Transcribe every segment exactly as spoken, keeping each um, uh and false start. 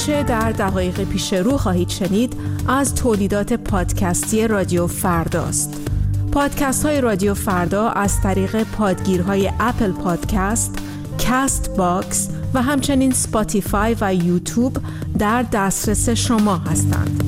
آنچه در دقایق پیش رو خواهید شنید از تولیدات پادکستی رادیو فرداست. پادکست های رادیو فردا از طریق پادگیرهای اپل پادکست، کست باکس و همچنین سپاتیفای و یوتیوب در دسترس شما هستند.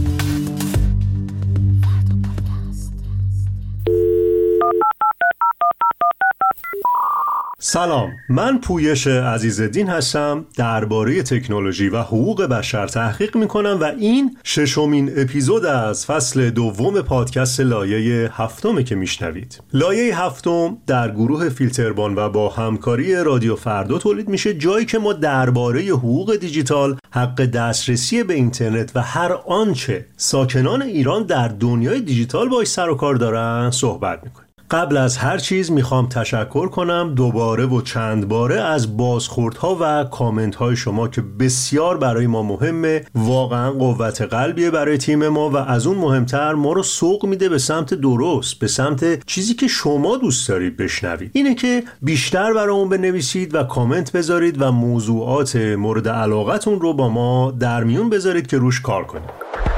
سلام، من پویش عزیزالدین هستم. درباره تکنولوژی و حقوق بشر تحقیق میکنم و این ششمین اپیزود از فصل دوم پادکست لایه هفتمه که میشنوید. لایه هفتم در گروه فیلتربان و با همکاری رادیو فردا تولید میشه، جایی که ما درباره حقوق دیجیتال، حق دسترسی به اینترنت و هر آنچه ساکنان ایران در دنیای دیجیتال باهاش سر و کار دارن صحبت میکنیم. قبل از هر چیز میخوام تشکر کنم دوباره و چند باره از بازخوردها و کامنت های شما که بسیار برای ما مهمه. واقعا قوت قلبیه برای تیم ما و از اون مهمتر ما رو سوق میده به سمت درست، به سمت چیزی که شما دوست دارید بشنوید. اینه که بیشتر برامون بنویسید و کامنت بذارید و موضوعات مورد علاقتون رو با ما در میون بذارید که روش کار کنیم.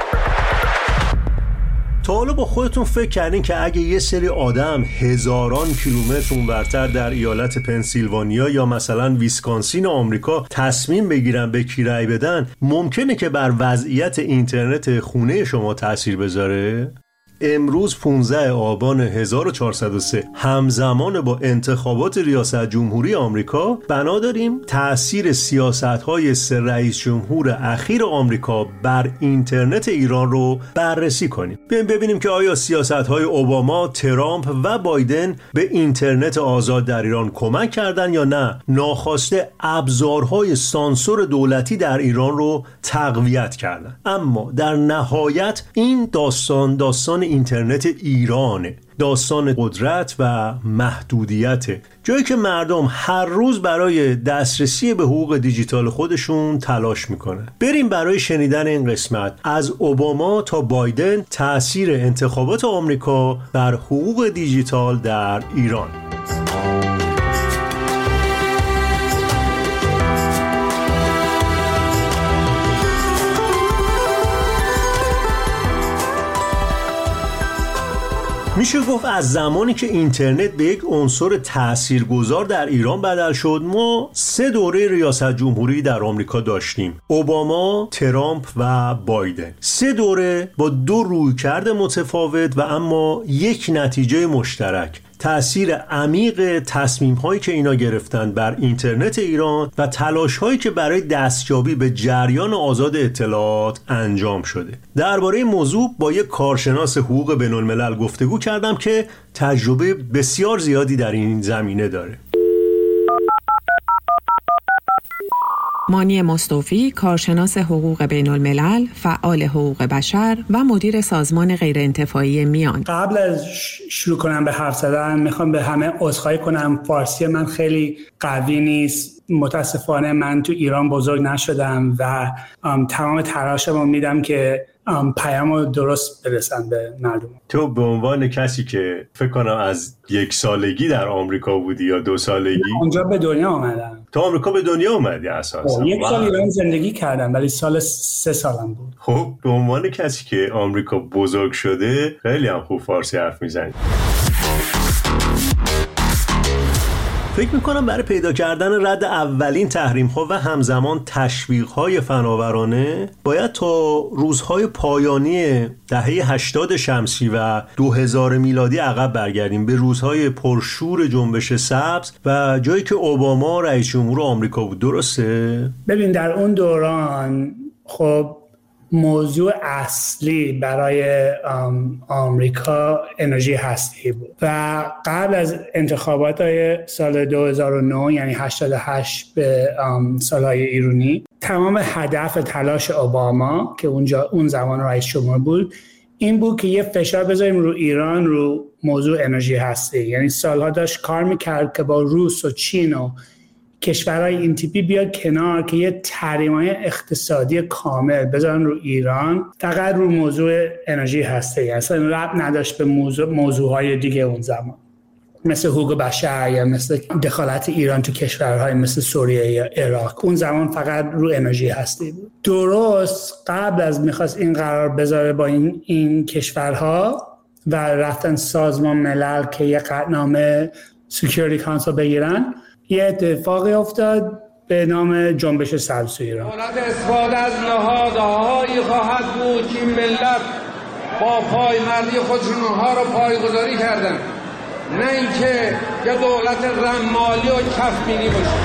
تا حالا با خودتون فکر کردین که اگه یه سری آدم هزاران کیلومتر اونورتر در ایالت پنسیلوانیا یا مثلا ویسکانسین آمریکا تصمیم بگیرن به کی رأی بدن، ممکنه که بر وضعیت اینترنت خونه شما تأثیر بذاره؟ امروز پانزده آبان هزار و چهارصد و سه همزمان با انتخابات ریاست جمهوری آمریکا بنا داریم تأثیر سیاست‌های سه رئیس جمهور اخیر آمریکا بر اینترنت ایران رو بررسی کنیم. بیایم ببینیم که آیا سیاست‌های اوباما، ترامپ و بایدن به اینترنت آزاد در ایران کمک کردن یا نه ناخواسته ابزارهای سانسور دولتی در ایران رو تقویت کردن. اما در نهایت این داستان داستان اینترنت ایرانه، داستان قدرت و محدودیت، جایی که مردم هر روز برای دسترسی به حقوق دیجیتال خودشون تلاش میکنن. بریم برای شنیدن این قسمت از اوباما تا بایدن، تأثیر انتخابات آمریکا بر حقوق دیجیتال در ایران. میشه گفت از زمانی که اینترنت به یک عنصر تاثیرگذار در ایران بدل شد، ما سه دوره ریاست جمهوری در آمریکا داشتیم: اوباما، ترامپ و بایدن. سه دوره با دو رویکرد متفاوت و اما یک نتیجه مشترک: تأثیر عمیق تصمیم‌هایی که اینا گرفتن بر اینترنت ایران و تلاش‌هایی که برای دستیابی به جریان آزاد اطلاعات انجام شده. درباره موضوع با یک کارشناس حقوق بین‌الملل گفتگو کردم که تجربه بسیار زیادی در این زمینه داره. مانی مصطفی، کارشناس حقوق بین الملل، فعال حقوق بشر و مدیر سازمان غیرانتفاعی میان. قبل از شروع کنم به حرف زدن میخوام به همه عذرخواهی کنم. فارسی من خیلی قوی نیست. متاسفانه من تو ایران بزرگ نشدم و تمام تلاشمو میدم که پیامو درست برسن به مردم. تو به عنوان کسی که فکر کنم از یک سالگی در آمریکا بودی یا دو سالگی؟ اونجا به دنیا آمدم. تو آمریکا به دنیا اومدی اساسا؟ یک سال ایران زندگی کردم ولی سال سه سالم بود. خب به عنوان کسی که آمریکا بزرگ شده خیلی هم خوب فارسی حرف میزنی. فکر میکنم برای پیدا کردن رد اولین تحریم‌ها و همزمان تشویق‌های فناورانه باید تا روزهای پایانی دهه هشتاد شمسی و دو هزار میلادی عقب برگردیم، به روزهای پرشور جنبش سبز و جایی که اوباما رئیس جمهور آمریکا بود. درسته؟ ببین در اون دوران خب موضوع اصلی برای آمریکا انرژی هستی بود و قبل از انتخابات های سال دو هزار و نه یعنی هشتاد و هشت به سالهای ایرانی، تمام هدف تلاش اوباما که اونجا اون زمان رئیس جمهور بود این بود که یه فشار بذاریم رو ایران رو موضوع انرژی هستی. یعنی سالها داشت کار میکرد که با روس و چین و کشورهای این تیپی بیاد کنار که یه تحریم‌های اقتصادی کامل بذارن رو ایران، فقط رو موضوع انرژی هسته‌ای، اصلا ربط نداشت به موضوع موضوعهای دیگه اون زمان. مثل حقوق بشر یا مثل دخالت ایران تو کشورهای مثل سوریه یا عراق. اون زمان فقط رو انرژی هستی بود. درست قبل از میخواست این قرار بذاره با این, این کشورها و رفتن سازمان ملل که یه قطعنامه سکیوریتی کانسل بگیرن، یه اتفاقی افتاد به نام جنبش سبز ایران. دولت استفاده از نهادهایی خواهد بود که این ملت با پایمردی خودشون اونها رو پایگذاری کردن، نه اینکه یه دولت رمالی و کفبینی باشه.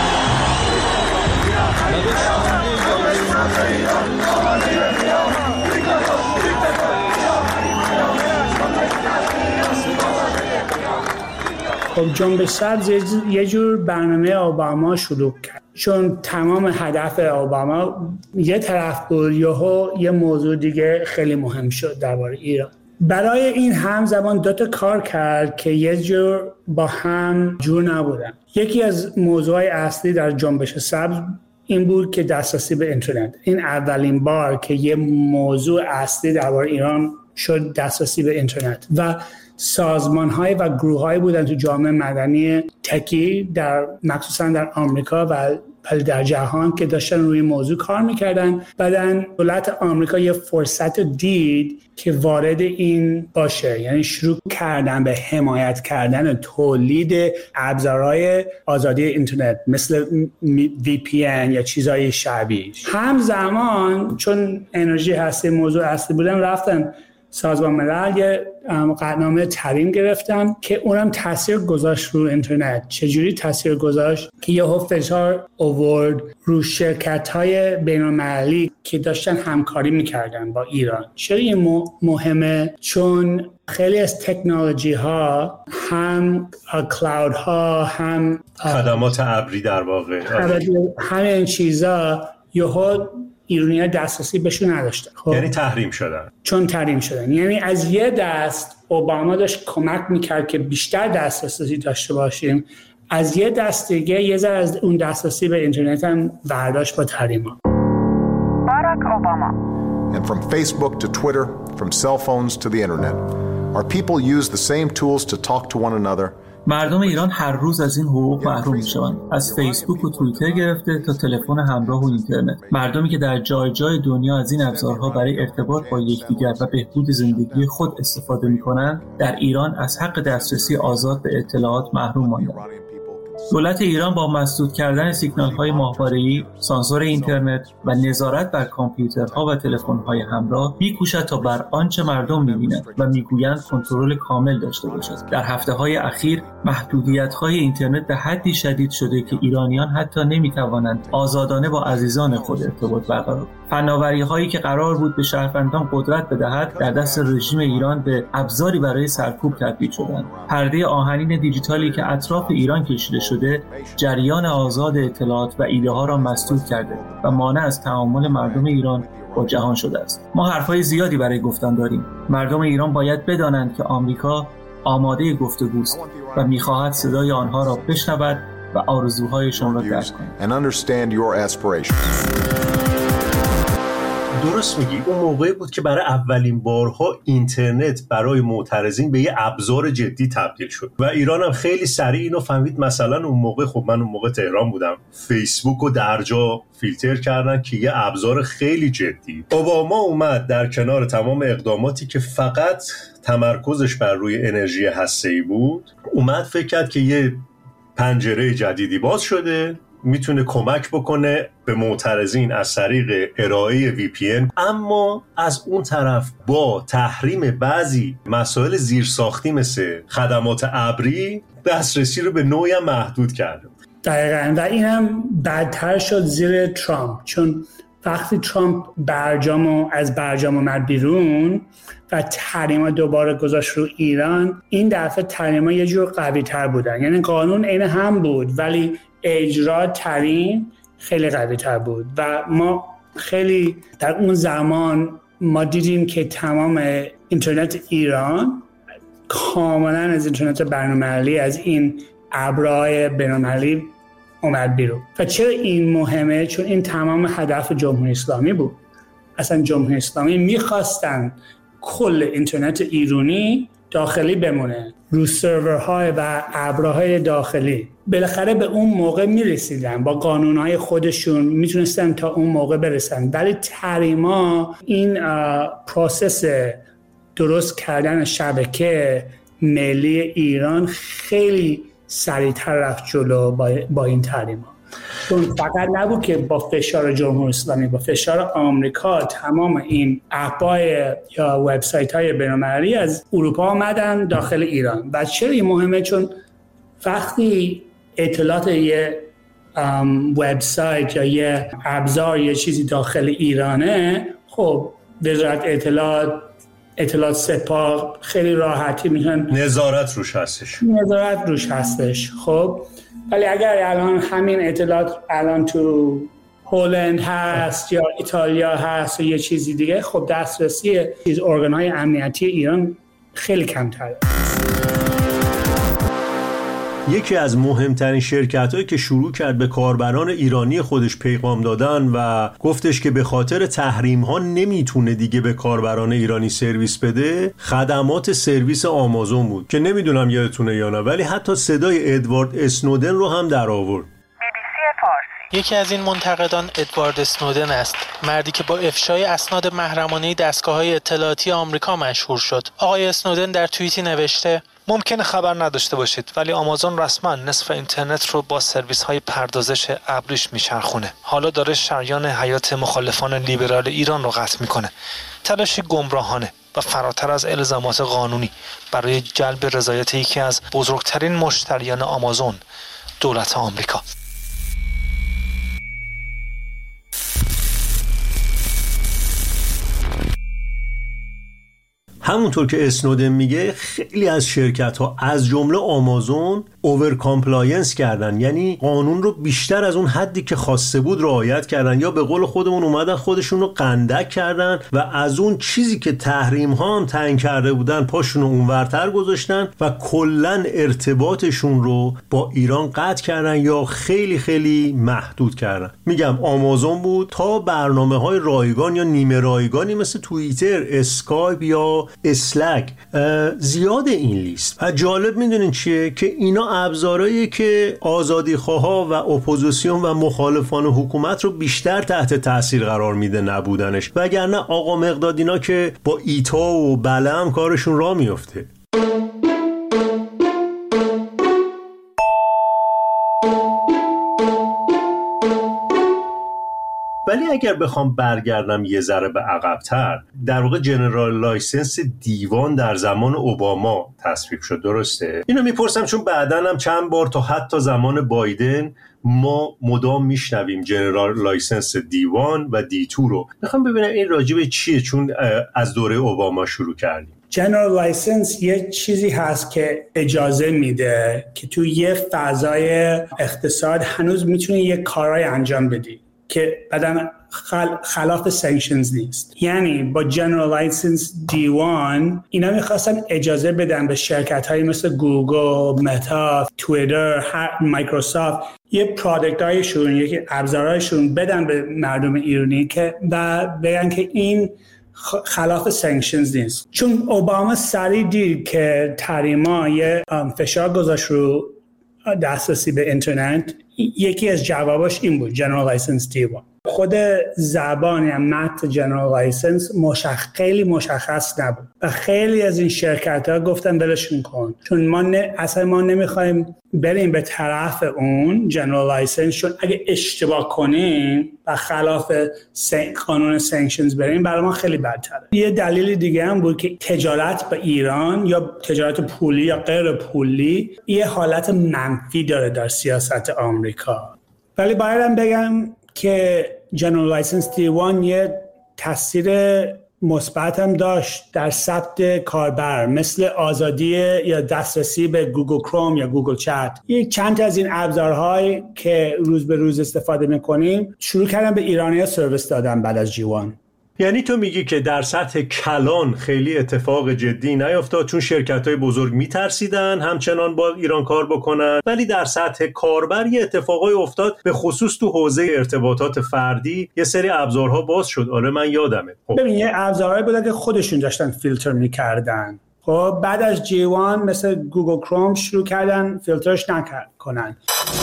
خب جنبش سبز یه جور برنامه اوباما شروع کرد، چون تمام هدف اوباما یه طرف بود، یهو یه موضوع دیگه خیلی مهم شد درباره ایران. برای این همزمان دو تا کار کرد که یه جور با هم جور نبودن. یکی از موضوعات اصلی در جنبش سبز این بود که دسترسی به اینترنت. این اولین بار که یه موضوع اصلی درباره ایران شد دسترسی به اینترنت و سازمان‌های و گروه‌هایی بودن تو جامعه مدنی تکی در مخصوصا در آمریکا و در جهان که داشتن روی موضوع کار می‌کردن. بعدن دولت آمریکا یه فرصت دید که وارد این باشه، یعنی شروع کردن به حمایت کردن تولید ابزارهای آزادی اینترنت مثل وی پی ان یا چیزهای شبیه. همزمان چون انرژی هستی موضوع اصلی بودن، رفتن سازمان ملل یه قطعنامه تریم گرفتن که اونم تاثیر گذاشت رو اینترنت. چجوری تاثیر گذاشت؟ که یهو فشار آورد رو شرکت‌های بین‌المللی که داشتن همکاری می‌کردن با ایران. چرا این مهمه؟ چون خیلی از تکنولوژی ها، هم کلاود ها، هم خدمات ابری در واقع، همه این چیزا یهو ایرانی‌ها دسترسی بهشون نداشتن. خب یعنی تحریم شدن. چون تحریم شدن، یعنی از یه دست اوباما داشت کمک میکرد که بیشتر دسترسی داشته باشیم، از یه دست دیگه یه ذره از اون دسترسی به اینترنت هم برداشت با تحریم‌ها. Barack Obama. And from Facebook to Twitter, from cell phones to the internet, our people use the same tools to talk to one another. مردم ایران هر روز از این حقوق محروم میشوند، از فیسبوک و توییتر گرفته تا تلفن همراه و اینترنت. مردمی که در جای جای دنیا از این ابزارها برای ارتباط با یکدیگر و بهبود زندگی خود استفاده می‌کنند، در ایران از حق دسترسی آزاد به اطلاعات محروم ماندند. دولت ایران با مسدود کردن سیگنال‌های ماهواره‌ای، سانسور اینترنت و نظارت بر کامپیوترها و تلفن‌های همراه می‌کوشد تا بر آنچه مردم می‌بینند و می‌گویند کنترل کامل داشته باشد. در هفته‌های اخیر محدودیت‌های اینترنت به حدی شدید شده که ایرانیان حتی نمی‌توانند آزادانه با عزیزان خود ارتباط برقرار کنند. فناوری‌هایی که قرار بود به شهروندان قدرت بدهد، در دست رژیم ایران به ابزاری برای سرکوب تبدیل شدند. پرده آهنین دیجیتالی که اطراف ایران کشیده شده، جریان آزاد اطلاعات و ایده‌ها را مسدود کرده و مانع از تعامل مردم ایران با جهان شده است. ما حرفای زیادی برای گفتن داریم. مردم ایران باید بدانند که آمریکا آماده گفتگوست و می‌خواهد صدای آنها را بشنود و آرزوهایشان را درک کند. درست میگی، اون موقعی بود که برای اولین بارها اینترنت برای معترضین به یه ابزار جدی تبدیل شد و ایران هم خیلی سریع اینو فهمید. مثلا اون موقع، خب من اون موقع تهران بودم، فیسبوک رو در جا فیلتر کردن که یه ابزار خیلی جدی. اوباما اومد در کنار تمام اقداماتی که فقط تمرکزش بر روی انرژی هسته‌ای بود، اومد فکر کرد که یه پنجره جدیدی باز شده، میتونه کمک بکنه به معترضین از طریق ارائه وی پی ان، اما از اون طرف با تحریم بعضی مسائل زیرساختی مثل خدمات ابری دسترسی رو به نوعی محدود کرده. دقیقاً، و این هم بدتر شد زیر ترامپ، چون وقتی ترامپ برجامو از برجام اومد بیرون و تحریما دوباره گذاشت رو ایران، این دفعه تحریما یه جور قوی تر بودن. یعنی قانون عین هم بود ولی اجرا ترین خیلی قوی تر بود و ما خیلی در اون زمان ما دیدیم که تمام اینترنت ایران کاملا از اینترنت بین‌المللی، از این ابرهای بین‌المللی اومد بیرون. و چرا این مهمه؟ چون این تمام هدف جمهوری اسلامی بود. اصلا جمهوری اسلامی میخواستن کل اینترنت ایرانی داخلی بمونه رو سرورهای و ابرهای داخلی. بالاخره به اون موقع میرسیدن با قانونهای خودشون، میتونستن تا اون موقع برسن. ولی تحریما این پروسس درست کردن شبکه ملی ایران خیلی سریعتر رفت جلو با, با این تحریما. چون فقط نبود که با فشار جمهوری اسلامی، با فشار آمریکا تمام این اپ‌های یا وبسایت‌های بین‌المللی از اروپا آمدن داخل ایران. و چرا این مهمه؟ چون وقتی اطلاعات یه وبسایت یا یه ابزار یه چیزی داخل ایرانه، خب وزارت اطلاعات اطلاعات سپاه خیلی راحتی میتونن نظارت روش هستش نظارت روش هستش خب ولی اگر الان همین اطلاعات الان تو هلند هست یا ایتالیا هست یا یه چیزی دیگه، خب دسترسی چیز ارگان‌های امنیتی ایران خیلی کمتره. یکی از مهمترین شرکت‌هایی که شروع کرد به کاربران ایرانی خودش پیغام دادن و گفتش که به خاطر تحریم‌ها نمیتونه دیگه به کاربران ایرانی سرویس بده، خدمات سرویس آمازون بود که نمیدونم یادتونه یا نه، ولی حتی صدای ادوارد اسنودن رو هم در آورد. یکی از این منتقدان ادوارد اسنودن است، مردی که با افشای اسناد محرمانه دستگاه‌های اطلاعاتی آمریکا مشهور شد. آقای اسنودن در توییتی نوشته: ممکنه خبر نداشته باشید ولی آمازون رسما نصف اینترنت رو با سرویس‌های پردازش ابریش میچرخونه. حالا داره شریان حیات مخالفان لیبرال ایران رو قطع میکنه. تلاشی گمراهانه و فراتر از الزامات قانونی برای جلب رضایت یکی از بزرگترین مشتریان آمازون، دولت آمریکا. همونطور که اسنودن میگه خیلی از شرکت ها از جمله آمازون اوور کامپلاینس کردن، یعنی قانون رو بیشتر از اون حدی که خواسته بود رعایت کردن، یا به قول خودمون اومدن خودشون رو قندک کردن و از اون چیزی که تحریم ها هم تعیین کرده بودن پاشون رو اونورتر گذاشتن و کلن ارتباطشون رو با ایران قطع کردن یا خیلی خیلی محدود کردن. میگم آمازون بود تا برنامه های رایگان یا نیمه رایگانی مثل توییتر، اسکایپ یا اسلک، زیاد این لیست. و جالب میدونین چیه؟ که اینا ابزارهایی که آزادیخواها و اپوزیسیون و مخالفان حکومت رو بیشتر تحت تاثیر قرار میده نبودنش، وگرنه آقا مقدادینا که با ایتا و بله هم کارشون راه میفته. ولی اگر بخوام برگردم یه ذره به عقب‌تر، در واقع جنرال لایسنس دیوان در زمان اوباما تصویب شد، درسته؟ اینو میپرسم چون بعداً هم چند بار تا حتی زمان بایدن ما مدام میشنویم جنرال لایسنس دیوان و دی تو رو. میخوام ببینم این راجبه چیه، چون از دوره اوباما شروع کردیم. جنرال لایسنس یه چیزی هست که اجازه میده که تو یه فضای اقتصاد هنوز میتونی یه کارهای انجام بدی که بعدن خل... خلاف سانکشنز نیست. یعنی با جنرال لایسنس دی وان اینا میخواستن اجازه بدن به شرکت هایی مثل گوگل، متا، توییتر، مایکروسافت یه پروداکت هایشون، یکی ابزارهایشون بدن به مردم ایرانی که و بگن که این خلاف سانکشنز نیست. چون اوباما سریع دید که تحریما یه فشار گذاشت رو دسترسی به اینترنت، یکی از جواباش این بود، جنرال لایسنس دی وان. خود زبان یا متن جنرال لایسنس مشخص خیلی مشخص نبود و خیلی از این شرکت ها گفتن بلشون کن، چون ما نه، اصلا ما نمیخوایم بریم به طرف اون جنرال لایسنس، چون اگه اشتباه کنیم و خلاف قانون سانکشنز بریم برای ما خیلی بدتره. یه دلیل دیگه هم بود که تجارت با ایران یا تجارت پولی یا غیر پولی یه حالت منفی داره در سیاست آمریکا. ولی بایدم بگم که جنرال لایسنس دی وان یه تاثیر مثبت هم داشت در ثبت کاربر، مثل آزادی یا دسترسی به گوگل کروم یا گوگل چت. یک چند از این ابزارهایی که روز به روز استفاده میکنیم شروع کردن به ایرانی‌ها سرویس دادن بعد از جی وان. یعنی تو میگی که در سطح کلان خیلی اتفاق جدی نیفتاد چون شرکت‌های بزرگ میترسیدن همچنان با ایران کار بکنن، ولی در سطح کاربر یه اتفاقای افتاد، به خصوص تو حوزه ارتباطات فردی یه سری ابزارها باز شد. آره من یادمه. خب. ببین یه ابزارهایی بودن که خودشون داشتن فیلتر میکردن. خب بعد از جی وان مثل گوگل کروم شروع کردن فیلترش نکنن.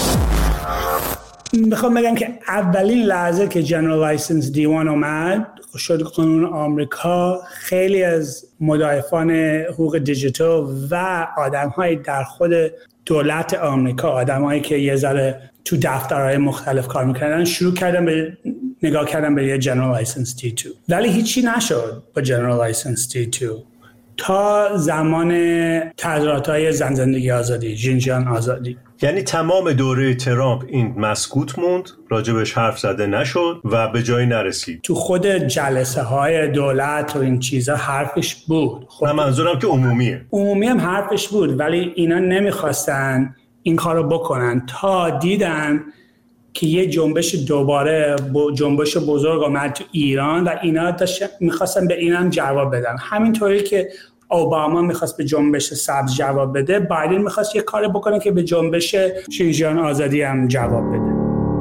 میخوام بگم که اولین لحظه که جنرال لایسنس دی وان اومد شد قانون آمریکا، خیلی از مدافعان حقوق دیجیتال و آدم‌های در خود دولت آمریکا، آدم‌هایی که یه ذره تو دفترهای مختلف کار می‌کردن، شروع کردن به نگاه کردن به یه جنرال لایسنس دی تو. ولی هیچی نشد با جنرال لایسنس دی تو تا زمان تظاهرات‌های زن زندگی آزادی، ژینجیان آزادی. یعنی تمام دوره ترامپ این مسکوت موند، راجبش حرف زده نشد و به جایی نرسید. تو خود جلسه های دولت و این چیزا حرفش بود. خب منظورم که عمومیه. عمومی هم حرفش بود، ولی اینا نمیخواستن این کارو بکنن تا دیدن که یه جنبش دوباره جنبش بزرگ آمد تو ایران و اینا داشتن میخواستن به اینم جواب بدن. همینطوری که اوباما میخواست به جنبش سبز جواب بده، بایدن میخواست یه کار بکنه که به جنبش ژینجیان آزادی هم جواب بده.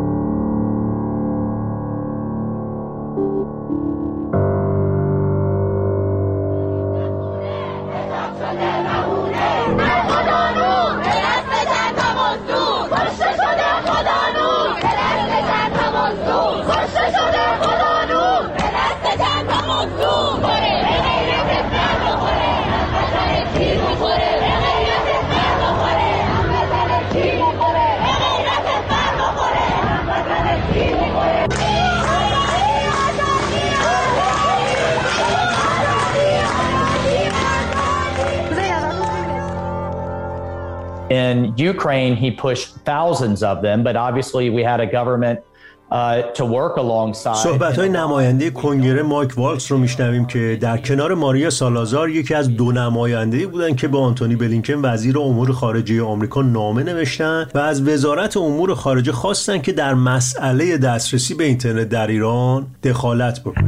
In Ukraine, he pushed thousands of them, but obviously we had a government uh, to work alongside. صحبت‌های نماینده کنگره مایک والتز رو میشنویم که در کنار ماریا سالازار یکی از دو نماینده‌ای بودن که به آنتونی بلینکن وزیر امور خارجه آمریکا نامه نوشتن و از وزارت امور خارجه خواستن که در مسئله دسترسی به اینترنت در ایران دخالت بکنه.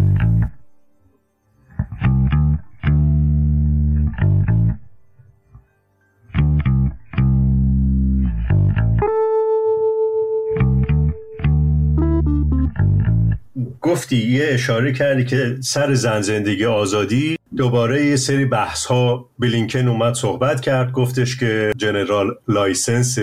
گفتی یه اشاره کردی که سر زن زندگی آزادی دوباره یه سری بحث ها بلینکن اومد صحبت کرد، گفتش که جنرال لایسنس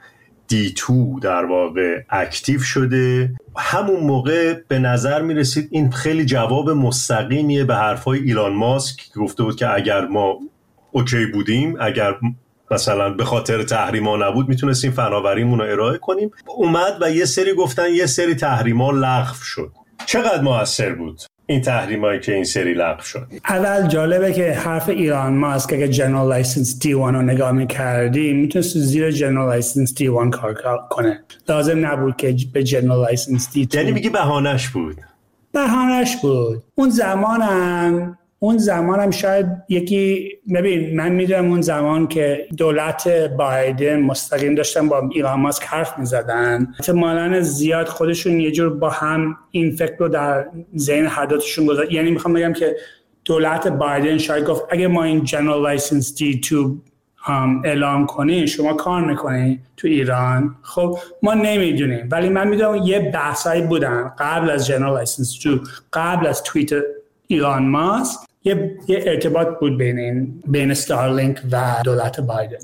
دی تو در واقع اکتیو شده. همون موقع به نظر می رسید این خیلی جواب مستقیمیه به حرفای ایلان ماسک که گفته بود که اگر ما اوکی بودیم، اگر مثلا به خاطر تحریما نبود میتونستیم فناوریمون رو ارائه کنیم. اومد و یه سری گفتن یه سری تحریما لغو شد. چقدر موثر بود این تحریمایی که این سری لغو شد؟ اول جالبه که حرف ایلان ماسک اگه جنرال لایسنس دی وان رو نگاه می‌کردی میتونست زیر جنرال لایسنس دی وان کار کنه، لازم نبود که به جنرال لایسنس دی تو. یعنی میگی بهانه‌اش بود؟ بهانه‌اش بود. اون زمانم اون زمانم شاید یکی، ببین من میدونم اون زمان که دولت بایدن مستقیم داشتن با ایلان ماسک حرف میزدن، احتمالاً زیاد خودشون یه جور با هم این فکر رو در ذهن هر دوتاشون گذاشت. یعنی میخوام بگم که دولت بایدن شاید گفت اگه ما این جنرال لایسنس دی تو اعلام کنیم شما کار میکنین تو ایران، خب ما نمیدونیم، ولی من میدونم یه بحثایی بودن قبل از جنرال لایسنس تو، قبل از توییت ایلان ماسک، یه, یه ارتباط بود بین این بین استارلینک و دولت بایدن.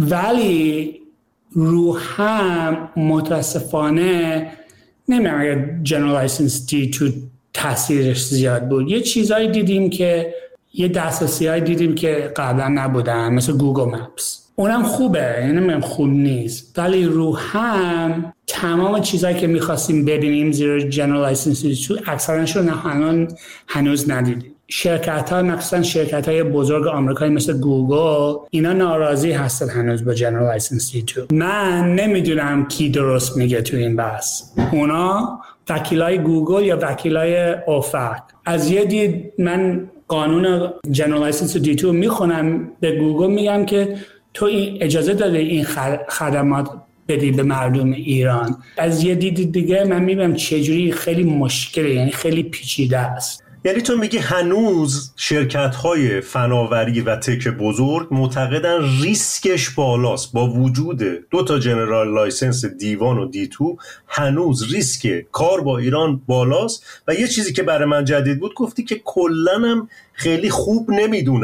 ولی رو هم متاسفانه نمیدونم اگر جنرال لایسنس دی تو تاثیرش زیاد بود. یه چیزایی دیدیم که یه دسترسی‌هایی دیدیم که قبلا نبودن، مثل گوگل مپس. اونم خوبه، یعنی نمیگم خوب نیست، ولی رو هم تمام چیزایی که می‌خواستیم ببینیم زیر جنرال لایسنس دی تو اکثرشون هنوز هنوز ندیدیم. شرکت‌ها، مخصوصا شرکت‌های بزرگ آمریکایی مثل گوگل، اینا ناراضی هستن هنوز با جنرال لایسنس دی تو. من نمیدونم کی درست میگه تو این بحث، اونا وکیلای گوگل یا وکیلای اوفک. از یه دید من قانون جنرال لایسنس دی تو میخونم، به گوگل میگم که تو این اجازه داده این خدمات بدی به مردم ایران. از یه دید دیگه من میبینم چجوری خیلی مشکله، یعنی خیلی پیچیده است. یعنی تو میگی هنوز شرکت‌های فناوری و تک بزرگ معتقدن ریسکش بالاست، با وجود دو تا جنرال لایسنس دی وان و دی تو هنوز ریسک کار با ایران بالاست. و یه چیزی که برای من جدید بود، گفتی که کلاً هم خیلی خوب نمیدونن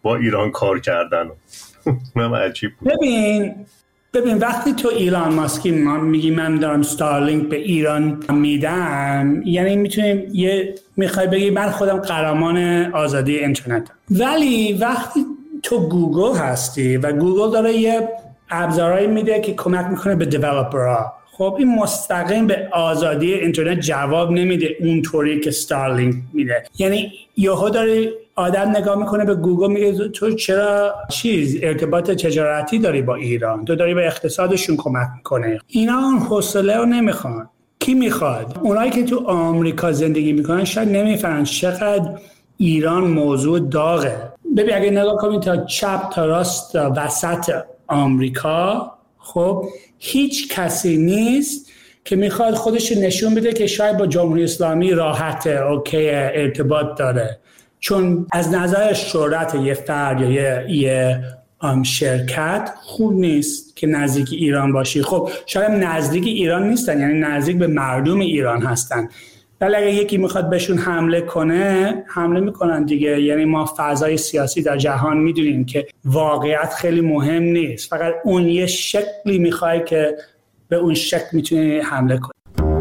با ایران کار کردن. من عجیب بود. ببین ببین وقتی تو ایلان ماسکی میگی من دارم استارلینک به ایران میدم، یعنی میتونیم یه میخوای بگی من خودم قهرمان آزادی اینترنتم. ولی وقتی تو گوگل هستی و گوگل داره یه ابزارهایی میده که کمک میکنه به دیولپرها، خب این مستقیم به آزادی اینترنت جواب نمیده اونطوری که استارلینک میده. یعنی یهو داره آدم نگاه میکنه به گوگل میگه تو چرا چیز ارتباط تجارتی داری با ایران، تو داری به اقتصادشون کمک میکنه. اینا اون حوصله رو نمیخوان. کی میخواد؟ اونایی که تو آمریکا زندگی میکنن شاید نمیفهمن چقدر ایران موضوع داغه. ببین اگه نگاه کنید تا چپ تا راست تا وسط آمریکا، خب هیچ کسی نیست که میخواد خودش نشون بده که شاید با جمهوری اسلامی راحته، اوکی، ارتباط داره. چون از نظر شهرت یه فرد یا یه, یه شرکت خوب نیست که نزدیک ایران باشی. خب شاید نزدیک ایران نیستن، یعنی نزدیک به مردم ایران هستن، ولی اگه یکی میخواد بهشون حمله کنه حمله میکنن دیگه. یعنی ما فضای سیاسی در جهان میدونیم که واقعیت خیلی مهم نیست، فقط اون یه شکلی میخوای که به اون شکل میتونی حمله کنی.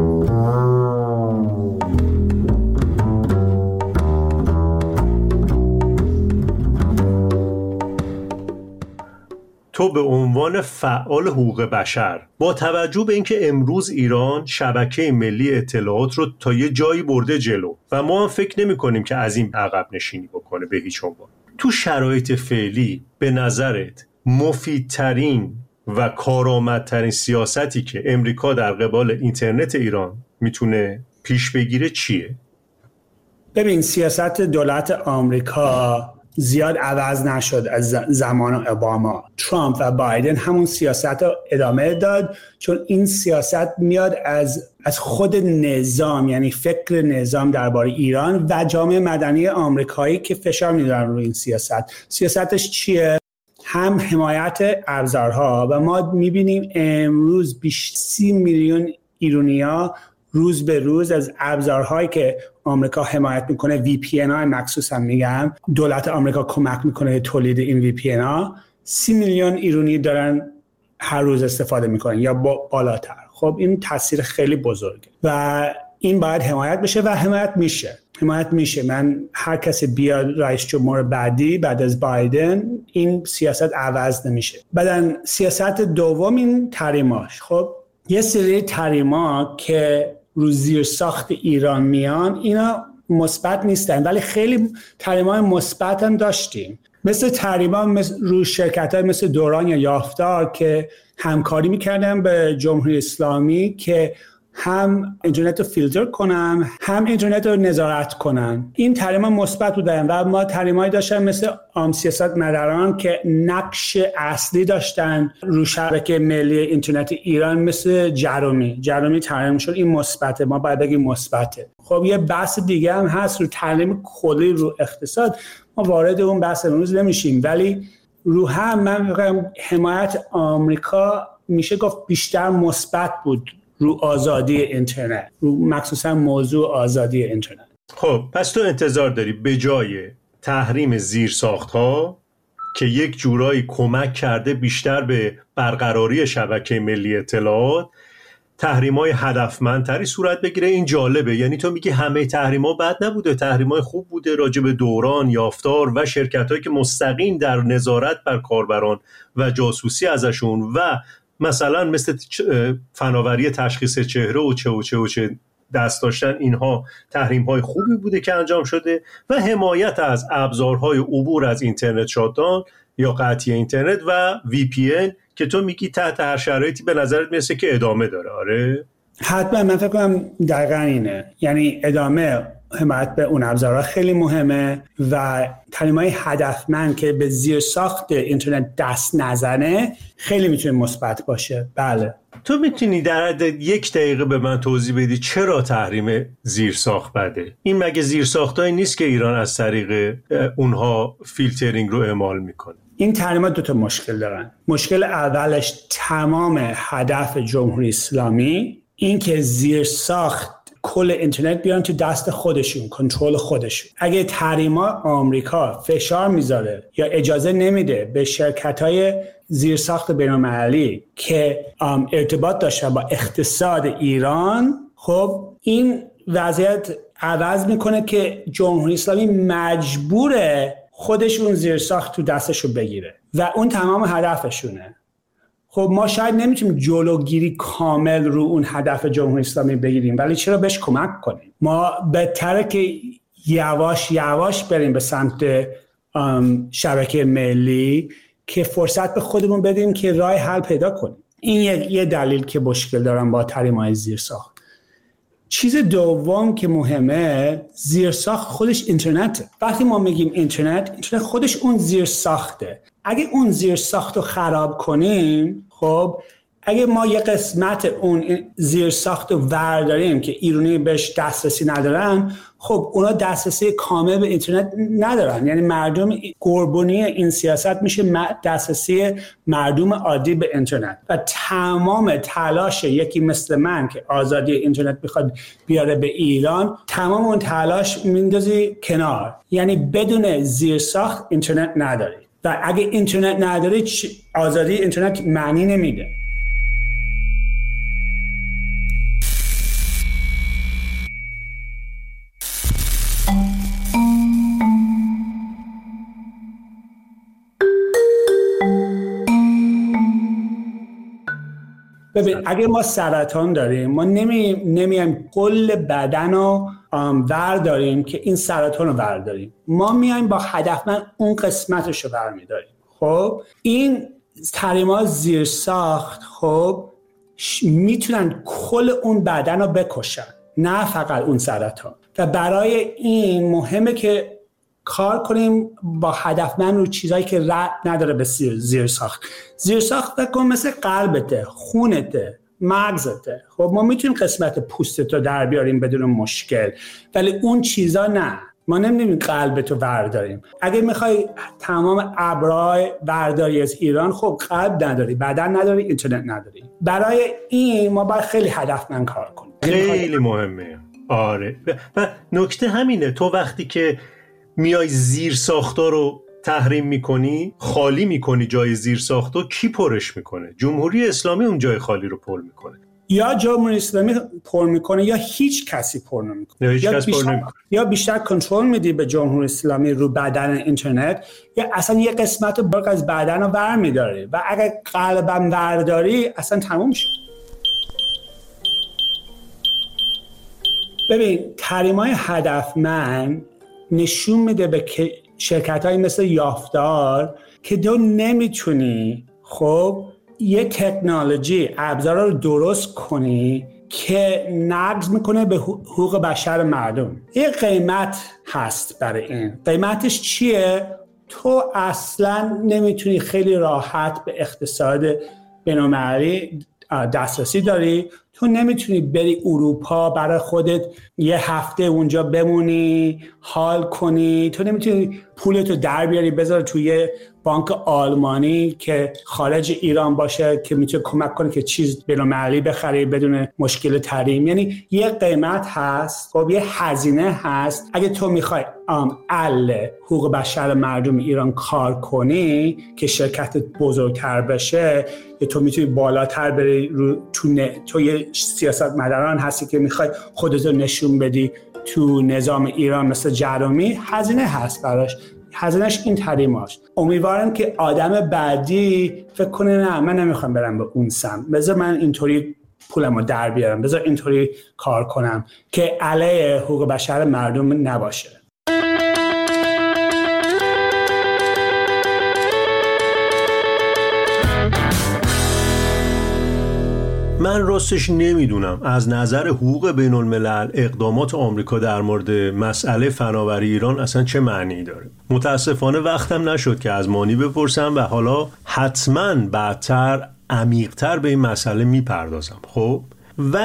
تو به عنوان فعال حقوق بشر با توجه به اینکه امروز ایران شبکه ملی اطلاعات رو تا یه جایی برده جلو و ما هم فکر نمی کنیم که از این عقب نشینی بکنه به هیچ عنوان، تو شرایط فعلی به نظرت مفیدترین و کارآمدترین سیاستی که امریکا در قبال اینترنت ایران میتونه پیش بگیره چیه؟ ببین سیاست دولت آمریکا زیاد عوض نشد از زمان اوباما. ترامپ و بایدن همون سیاست رو ادامه داد، چون این سیاست میاد از از خود نظام، یعنی فکر نظام درباره ایران و جامعه مدنی آمریکایی که فشار میذارن روی این سیاست. سیاستش چیه؟ هم حمایت ابزارها و ما میبینیم امروز بیش سی میلیون ایرانیا روز به روز از ابزارهایی که آمریکا حمایت میکنه، وی پی ان ها مخصوصا میگم، دولت آمریکا کمک میکنه تولید این وی پی ان ها، سی میلیون ایرانی دارن هر روز استفاده میکنن یا با بالاتر. خب این تاثیر خیلی بزرگه و این باید حمایت بشه و حمایت میشه حمایت میشه من هر کسی بیاد رئیس جمهور بعدی بعد از بایدن این سیاست عوض نمیشه. بعدن سیاست دوم این تحریماش. خب یه سری تحریما که رو زیر ساخت ایران میان اینا مثبت نیستن، ولی خیلی تحریم‌های مثبت هم داشتیم، مثل تحریم‌ها رو شرکت‌های مثل دوران یا یافتار که همکاری میکردن به جمهوری اسلامی که هم اینترنت رو فیلتر کنن هم اینترنت رو نظارت کنن. این تحریم‌ها مثبت بودن و ما تحریم‌هایی داشتن مثل عام سیاست مداران که نقش اصلی داشتن رو شبکه ملی اینترنت ایران، مثل جرومی جرومی تحریم شد. این مثبته، ما باید بگیم مثبته. خب یه بحث دیگه هم هست رو تحریم کلی رو اقتصاد، ما وارد اون بحث امروز نمیشیم، ولی رو هم من میگم حمایت آمریکا میشه گفت بیشتر مثبت بود رو آزادی اینترنت، رو مخصوصا موضوع آزادی اینترنت. خب پس تو انتظار داری به جای تحریم زیرساخت‌ها که یک جورایی کمک کرده بیشتر به برقراری شبکه ملی اطلاعات، تحریم‌های هدفمندتری صورت بگیره؟ این جالبه، یعنی تو میگی همه تحریم‌ها بد نبوده، تحریم‌های خوب بوده راجع به دوران، یافتار و شرکت‌هایی که مستقیم در نظارت بر کاربران و جاسوسی ازشون و مثلا مثل فناوری تشخیص چهره و چه و چه و چه دست داشتن، اینها تحریم‌های خوبی بوده که انجام شده و حمایت از ابزارهای عبور از اینترنت شاتدان یا قطعی اینترنت و وی پی ان که تو میگی تحت هر شرایطی به نظرت میرسه که ادامه داره. آره حتما، من فکر کنم دقیقاً اینه، یعنی ادامه حمایت به اون ابزارها خیلی مهمه و تحریم‌های هدفمند که به زیر ساخت اینترنت دست نزنه خیلی میتونه مثبت باشه. بله. تو میتونی در حد یک دقیقه به من توضیح بدی چرا تحریم زیرساخت بده؟ این مگه زیرساختایی نیست که ایران از طریق اونها فیلترینگ رو اعمال میکنه؟ این تحریمات دو تا مشکل دارن. مشکل اولش تمام هدف جمهوری اسلامی این که زیرساخت کل اینترنت بیان تو دست خودشون، کنترل خودشون. اگه تحریما آمریکا فشار میذاره یا اجازه نمیده به شرکت‌های زیرساخت بین‌المللی که ارتباط داشته با اقتصاد ایران، خب این وضعیت عوض میکنه که جمهوری اسلامی مجبوره خودشون زیرساخت تو دستشو بگیره و اون تمام هدفشونه. خب ما شاید نمیتونیم جلوگیری کامل رو اون هدف جمهوری اسلامی بگیریم، ولی چرا بهش کمک کنیم؟ ما بهتره که یواش یواش بریم به سمت شبکه ملی که فرصت به خودمون بدیم که راه حل پیدا کنیم. این یه, یه دلیل که مشکل دارم با تحریم‌های زیرساخت. چیز دوم که مهمه، زیرساخت خودش اینترنته. وقتی ما میگیم اینترنت، اینترنت خودش اون زیرساخته. اگه اون زیرساخت رو خراب کنیم، خب اگه ما یه قسمت اون زیرساخت رو ورداریم که ایرانی بهش دسترسی ندارن، خب اونا دسترسی کامل به اینترنت ندارن. یعنی مردم، قربانی این سیاست میشه دسترسی مردم عادی به اینترنت و تمام تلاش یکی مثل من که آزادی اینترنت میخواد بیاره به ایران، تمام اون تلاش میندازی کنار. یعنی بدون زیرساخت اینترنت نداری و اگه اینترنت نداری آزادی اینترنت معنی نمیده. ببین اگه ما سرطان داریم، ما نمی نمیایم کل بدن رو ورداریم که این سرطان رو ورداریم، ما میایم با هدفمند اون قسمتش رو برمیداریم. خب این تحریم‌ها زیر ساخت خب میتونن کل اون بدن رو بکشن، نه فقط اون سرطان. و برای این مهمه که کار کنیم با هدفمند رو چیزایی که ربط نداره به زیر ساخت. زیر ساخت بکن مثل قلبته، خونته، مغزته. خب ما میتونیم قسمت پوستت رو در بیاریم بدون مشکل، ولی اون چیزا نه. ما نمیدونیم قلبتو برداریم. اگه میخوای تمام ابرای برداری از ایران، خب قلب نداری، بدن نداری، اینترنت نداری. برای این ما باید خیلی هدفمند کار کنیم. خیلی مهمه. آره. و نکته همینه، تو وقتی که میای زیر ساختا رو تحریم میکنی، خالی میکنی جای زیر ساختا، کی پرش میکنه؟ جمهوری اسلامی اون جای خالی رو پر میکنه. یا جمهوری اسلامی پر میکنه یا هیچ کسی پر نمیکنه. یا هیچ یا کس بیشتر, پر نمیکنه. یا بیشتر کنترل میدی به جمهوری اسلامی رو بدن اینترنت، یا اصلا یه قسمت رو برق از بدن رو برمیداری و اگر قلبم برداری اصلا تموم شد. ببین تحریم‌های هدفمند نشون میده به شرکت‌های مثل یافدار که تو نمیتونی خب یه تکنولوژی ابزارا رو درست کنی که نقض میکنه به حقوق بشر مردم. یه قیمت هست برای این. قیمتش چیه؟ تو اصلا نمیتونی خیلی راحت به اقتصاد بین‌المللی دسترسی داری. تو نمیتونی بری اروپا برای خودت یه هفته اونجا بمونی، حال کنی. تو نمیتونی پولتو در بیاری بذار توی بانک آلمانی که خارج ایران باشه که میتونه کمک کنه که چیز بین‌المللی بخری بدون مشکل تحریم. یعنی یه قیمت هست، خب یه هزینه هست. اگه تو میخوای ال حقوق بشر مردم ایران کار کنی که شرکتت بزرگتر بشه، یا تو میتونی بالاتر بری رو تو, ن... تو یه سیاستمداران هستی که میخوای خودتو نشون بدی تو نظام ایران مثل جرامی، هزینه هست براش. هزینهش این تحریماش. امیدوارم که آدم بعدی فکر کنه نه من نمیخوام برم به اون سمت، بذار من اینطوری پولمو در بیارم، بذار اینطوری کار کنم که علیه حقوق بشر مردم نباشه. من راستش نمیدونم از نظر حقوق بین الملل اقدامات آمریکا در مورد مسئله فناوری ایران اصلا چه معنی داره. متاسفانه وقتم نشد که از مانی بپرسم و حالا حتما بعدتر عمیق‌تر به این مسئله میپردازم. خب ولی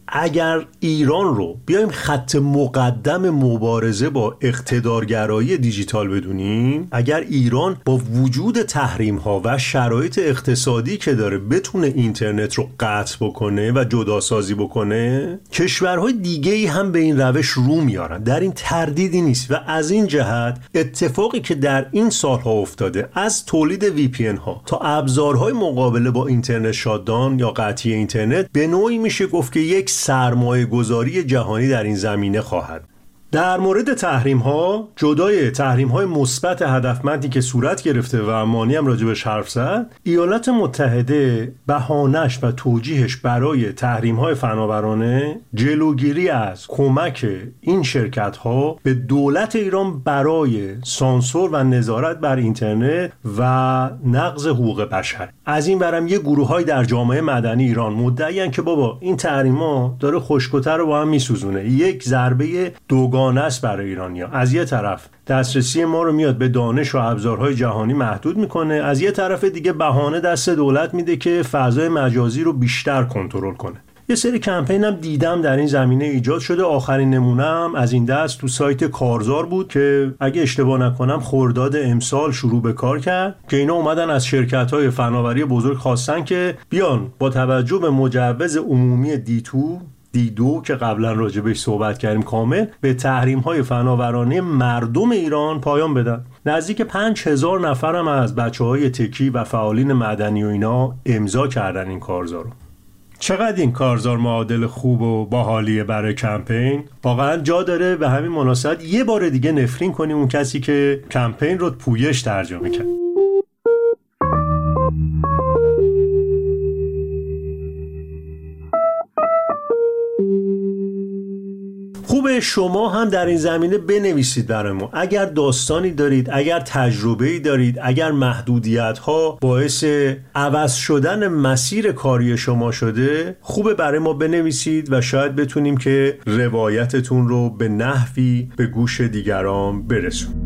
اگر ایران رو بیایم خط مقدم مبارزه با اقتدارگرایی دیجیتال بدونیم، اگر ایران با وجود تحریم ها و شرایط اقتصادی که داره بتونه اینترنت رو قطع بکنه و جداسازی بکنه، کشورهای دیگه‌ای هم به این روش رو میارن، در این تردیدی نیست. و از این جهت اتفاقی که در این سالها افتاده، از تولید وی پی ان ها تا ابزارهای مقابله با اینترنت شاتدان یا قطعی اینترنت، به نوعی میشه گفت که یک سرمایه گذاری جهانی در این زمینه خواهد. در مورد تحریم ها، جدای تحریم های مثبت هدفمندی که صورت گرفته و مانی هم راجبش حرف زد، ایالات متحده بهانه‌اش و توجیهش برای تحریم های فناورانه جلوگیری از کمک این شرکت ها به دولت ایران برای سانسور و نظارت بر اینترنت و نقض حقوق بشر. از این برم یه گروه‌های در جامعه مدنی ایران مدعی‌اند که بابا این تحریم‌ها داره خشک‌وتر رو با هم میسوزونه، یک ضربه دوگانه است برای ایرانی‌ها. از یه طرف دسترسی ما رو میاد به دانش و ابزارهای جهانی محدود میکنه، از یه طرف دیگه بهانه دست دولت میده که فضای مجازی رو بیشتر کنترل کنه. یه سری کمپین هم دیدم در این زمینه ایجاد شده. آخرین نمونه هم از این دست تو سایت کارزار بود که اگه اشتباه نکنم خرداد امسال شروع به کار کرد که اینا اومدن از شرکت‌های فناوری بزرگ خواستن که بیان با توجه به مجوز عمومی دی تو دی دو که قبلا راجبش صحبت کردیم کامل، به تحریم‌های فناورانه مردم ایران پایان بدن. نزدیک پنج هزار نفر هم از بچه‌های تکی و فعالین مدنی و اینا امضا کردن این کارزار رو. چقدر این کارزار معادل خوب و باحالیه برای کمپین. واقعا جا داره به همین مناسبت یه بار دیگه نفرین کنیم اون کسی که کمپین رو پویش ترجمه کرد. خوبه شما هم در این زمینه بنویسید برای ما. اگر داستانی دارید، اگر تجربه‌ای دارید، اگر محدودیت‌ها باعث عوض شدن مسیر کاری شما شده، خوبه برای ما بنویسید و شاید بتونیم که روایتتون رو به نحوی به گوش دیگران برسونیم.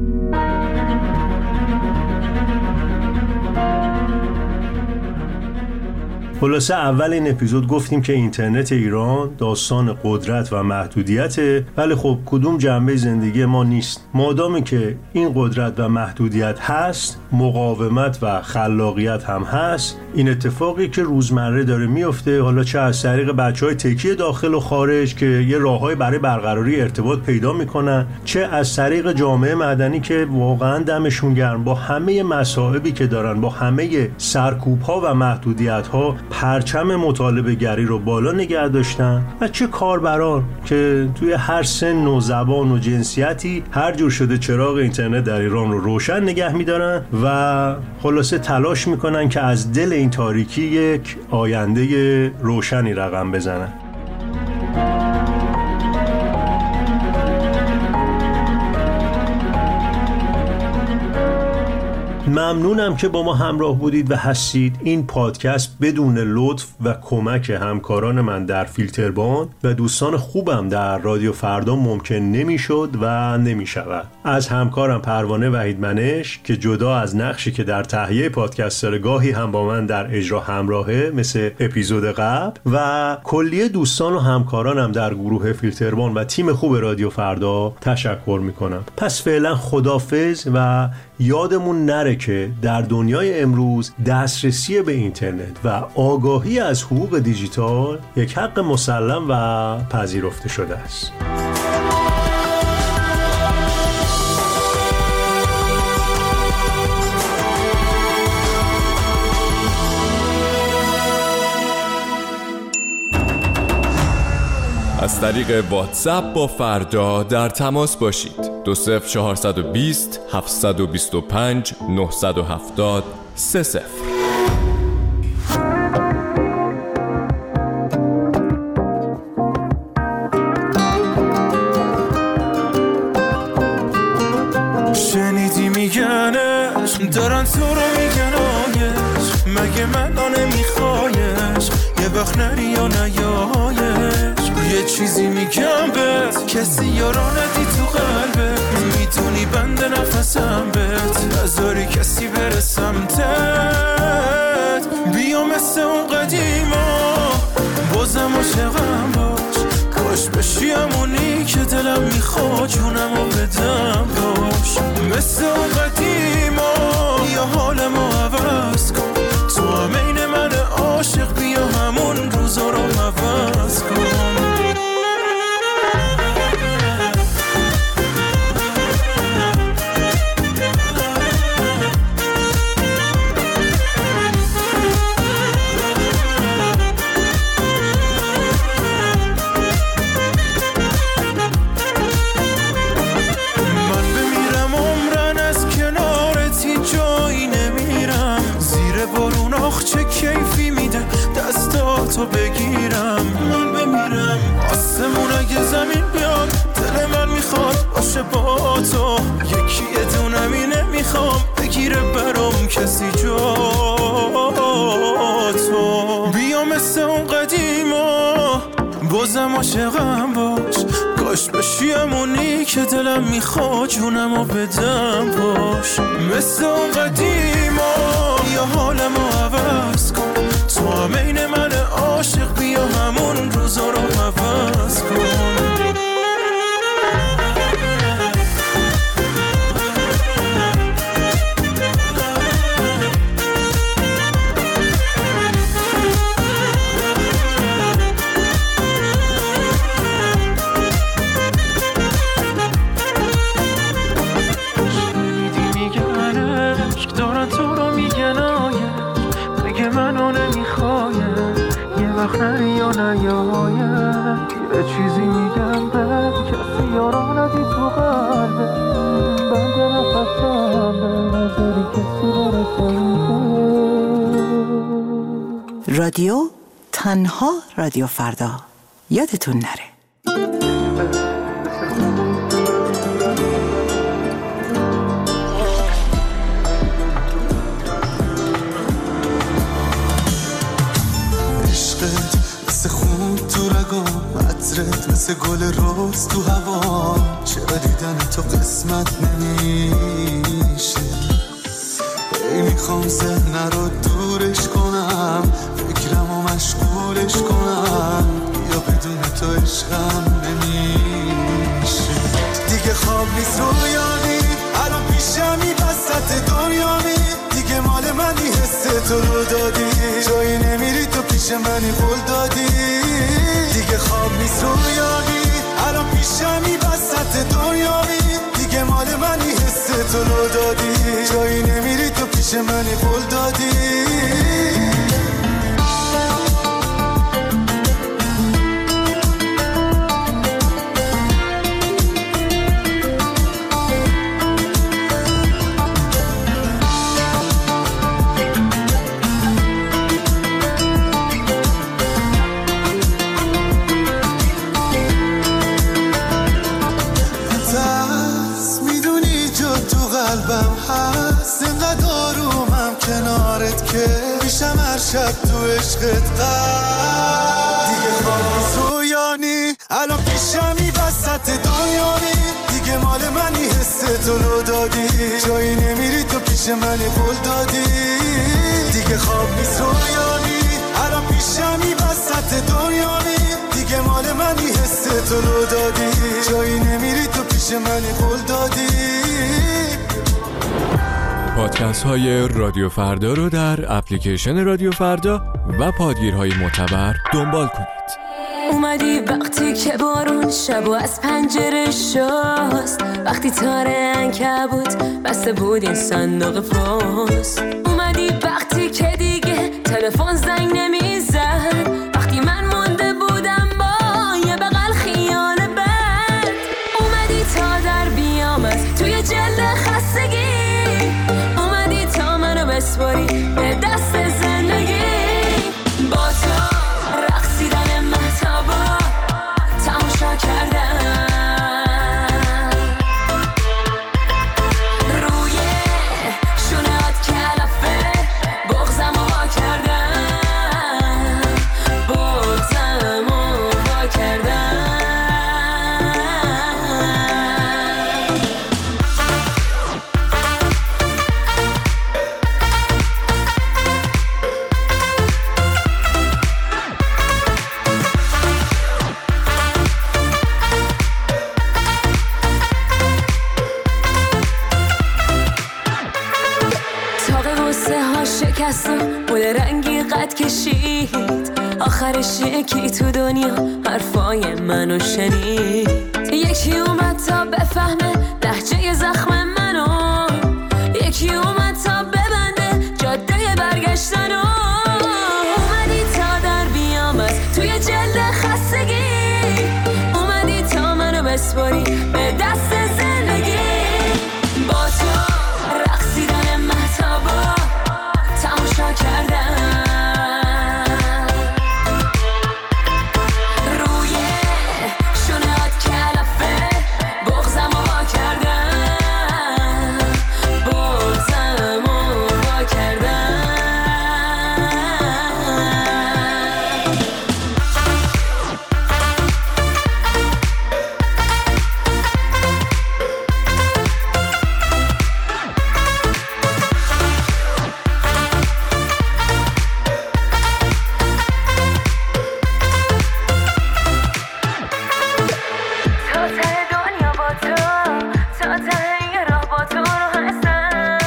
خلاصه اول این اپیزود گفتیم که اینترنت ایران داستان قدرت و محدودیته، ولی خب کدوم جنبه زندگی ما نیست. مادامی که این قدرت و محدودیت هست، مقاومت و خلاقیت هم هست. این اتفاقی که روزمره داره میفته، حالا چه از طریق بچهای تکی داخل و خارج که یه راههای برای برقراری ارتباط پیدا میکنن، چه از طریق جامعه مدنی که واقعا دمشون گرم با همه مصائبی که دارن، با همه سرکوب‌ها و محدودیت‌ها پرچم مطالبه گری رو بالا نگه داشتن، و چه کاربران که توی هر سن و زبان و جنسیتی هر جور شده چراغ اینترنت در ایران رو روشن نگه می‌دارن و خلاصه تلاش میکنن که از دل این تاریکی یک آینده روشنی رقم بزنن. ممنونم که با ما همراه بودید و هستید. این پادکست بدون لطف و کمک همکاران من در فیلتربان و دوستان خوبم در رادیو فردا ممکن نمیشد و نمیشود. از همکارم پروانه وحیدمنش که جدا از نقشی که در تهیه پادکست داره، گاهی هم با من در اجرا همراهه مثل اپیزود قبل، و کلیه دوستان و همکارانم در گروه فیلتربان و تیم خوب رادیو فردا تشکر میکنم. پس فعلا خدافظ و یادمون نره که در دنیای امروز دسترسی به اینترنت و آگاهی از حقوق دیجیتال یک حق مسلم و پذیرفته شده است. از طریق واتساپ با فردا در تماس باشید. دو صفر چهارصد و بیست هفتصد و بیست و پنج نهصد و هفتاد سه صفر. شنیدی میگنش دارن تو رو میگنایش، مگه من آنه میخوایش یه وقت نری یا نیایش. یه چیزی میگم بهت، کسی یارا ندی تو قلبت، میتونی بند نفسم بهت، نذاری کسی بره سمتت. بیا مثل اون قدیما بازم بازم عاشقم باش، کاش بشی همونی که دلم میخواد جونمو بدم باش. مثل اون قدیما یا حالمو عوض کن، تو هم این من عاشق بیا همون روزا رو عوض کن. چه کیفی میده دستاتو بگیرم، من بمیرم آسمون اگه زمین بیاد دل من میخواد باشه با تو، یکی دونم اینه میخوام بگیره برام کسی جا تو. بیا مثل اون قدیما بازم عاشقم باش، کاش بشی همونی که دلم میخواد جونمو بدم باش. مثل اون قدیما یا حالمو عوض کن، تو هم این من عاشق بیا همون روزا رو عوض کن. یا نیایم یه چیزی میگم به کسی یارا ندی تو قلبه، بند نفسم به نظری کسی برسه. رادیو تنها رادیو فردا، یادتون نره. عطرت مثل گل روز تو هوا، چرا دیدن تو قسمت نمیشه؟ ای میخوام ذهن رو دورش کنم، فکرمو مشغولش کنم، یا بدون تو عشقم نمیشه. دیگه خواب نیست رویانی، الان پیشمی وسط دنیایی، دیگه مال منی حس تو رو دادی، جایی نمیری تو پیش منی قول دادی. دیگه خواب نیست رویانی، الان پیشمی وسط دنیایی، دیگه مال منی حس تو رو دادی، جایی نمیری تو پیش منی قول دادی. میشم هر شب تو عشقت غرق. دیگه خواب نیست رویانی، الان پیشمی وسط دنیایی، دیگه مال منی حس تو رو دادی، جایی نمیری تو پیش منی قول دادی. دیگه خواب نیست رویانی، الان پیشمی وسط دنیایی، دیگه مال منی حس تو رو دادی، جایی نمیری تو پیش منی قول دادی. پادکست های رادیو فردا رو در اپلیکیشن رادیو فردا و پادگیرهای معتبر دنبال کنید. اومدی وقتی که بارون شب و از پنجره شست، وقتی تاره عنکبوت بسته بود این صندوق پست. اومدی وقتی که دیگه تلفن زنگ نمیزد، وقتی من مونده بودم با یه بغل خیال بد. اومدی تا در بیام از توی جلد خستگی، اومدی تا منو بسپاری به دست زندگی. با تو رقصیدن مهتابا تماشا کردم، روی شونهات کلافه بغزمو وا کردم، بغزمو وا کردم. قصه ها شکست و مول رنگی قد کشید، آخرش یکی تو دنیا حرفای منو شنید. یکی اومد تا بفهمه لهجه زخم منو، یکی اومد تا ببنده جاده برگشتنو. اومدی تا در بیام از توی جلد خستگی، اومدی تا منو بسپاری به دست زندگی. با تو رقصیدن مهتابا تماشا کردم، روی شونهات کلافه بغزم رو وا کردم، بغزم رو وا کردم. تا ته دنیا با تو، تا ته این راه با تو رو هستم.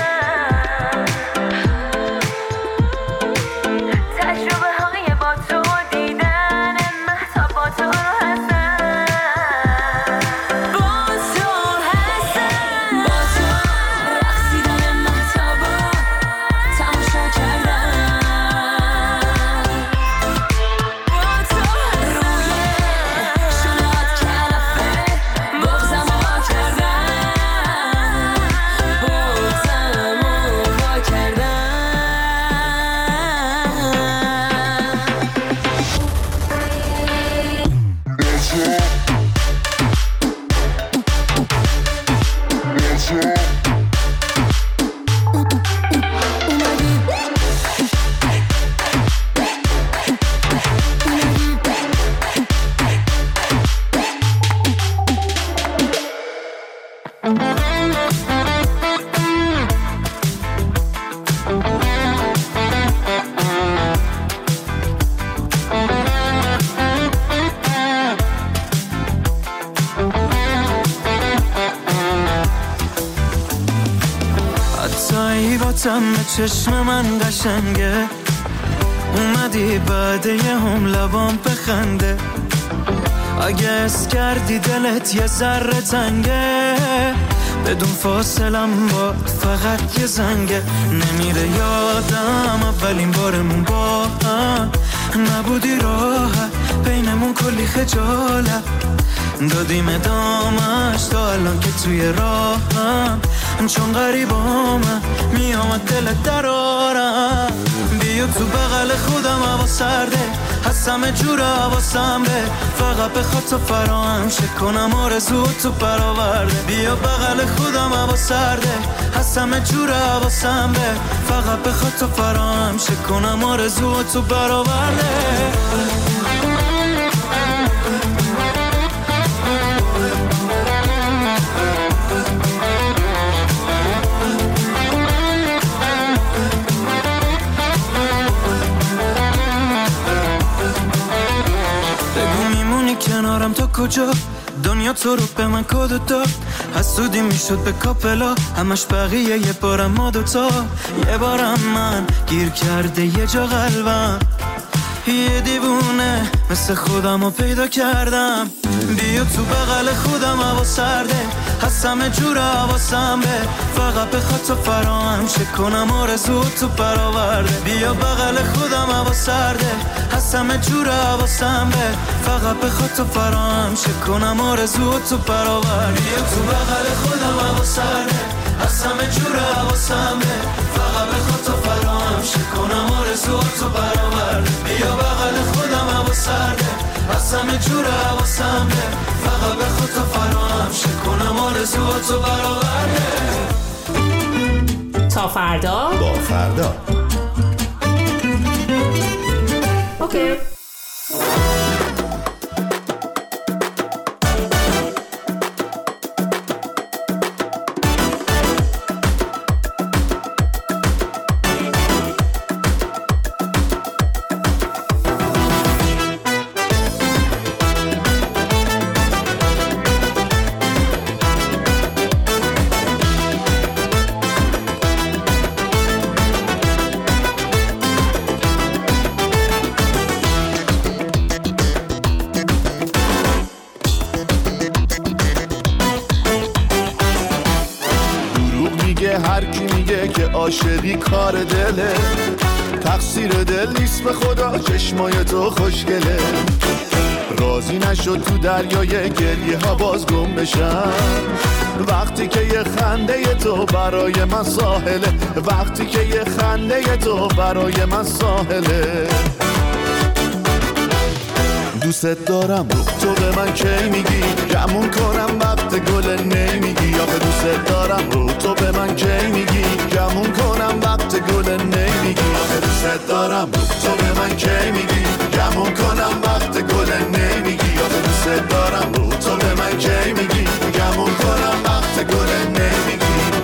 تجربه های با تو، دیدن مهتاب با تو رو هستم. با تو هستم، با تو رقصیدن مهتابا تماشا کردم، با تو روی شونهات کلافه بغزم رو وا کردم، بغزم رو وا کردم. حتی با تم چشم من قشنگه، اومدی بعد یه هم لبام بخنده. اگه اس کردی دلت یه ذره تنگه، بدون فاصلم با فقط یه زنگه. نمیره یادم اولین بارمون با هم، نبودی راحت بینمون کلی خجالت، دادیم ادامش تا الان که توی راهم. چون غریبامم میامد دلت درارم، بیا تو بغل خودم هوا سرده، هستم جور حواسم به فقط بخواد تو فراهم شه کنم آرزو تو برآورده. بیا بغل خودم هوا سرده، هستم جور حواسم به فقط بخواد تو فراهم شه کنم آرزو تو برآورده. کنارم تا کجا دنیا تو رو به من کد داد، حسودی میشد به کاپلا همش بقیه یه بارم ما دوتا، یه بارم من گیر کرده یه جا قلبم، یه دیوونه مثل خودم رو پیدا کردم. بیا تو بغل خودم هوا سرده، هستم جور حواسم به فقط بخواد تو فراهم شه کنم آرزو تو برآورده. بیا بغل خودم هوا سرده، هستم جور حواسم به فقط بخواد تو فراهم شه کنم آرزو تو برآورده. بیا تو بغل خودم هوا سرده، هستم جور حواسم به فقط بخواد تو فراهم شه کنم آرزو تو برآورده. بیا بغل خودم هوا سرده، هستم جور حواسم به فقط بخواد تو فراهم شه کنم آرزو تو برآورده. تا فردا با فردا. اوکی. عاشقی کار دله، تقصیر دل نیست به خدا چشمای تو خوشگله. راضی نشد تو دریای گریه ها باز گم بشم، وقتی که یه خنده تو برای من ساحله، وقتی که یه خنده تو برای من ساحله. دوست دارم تو به من کی میگی، گمون کنم وقت گل نمیگی. آخه دوست دارم رو تو به من کی میگی، گمون کنم وقت گل نمیگی. آخه دوست دارم رو تو به من کی میگی، گمون کنم وقت گل نمیگی. آخه دوست دارم رو تو به من کی میگی، گمون کنم وقت گل نمیگی.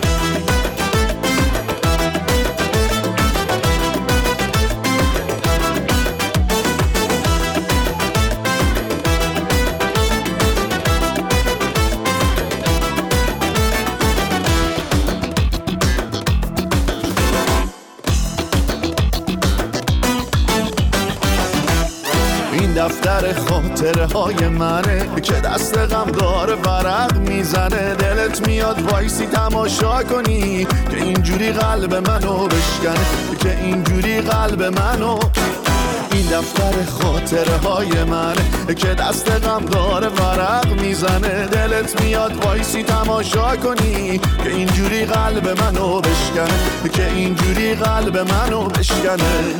دفتر خاطره های منه که دست غم داره ورق میزنه. دلت میاد وایسی تماشا کنی که اینجوری قلب منو بشکنه، که اینجوری قلب منو. این دفتر خاطره های منه که دست غم داره ورق میزنه. دلت میاد وایسی تماشا کنی که اینجوری قلب منو بشکنه، که اینجوری قلب منو بشکنه.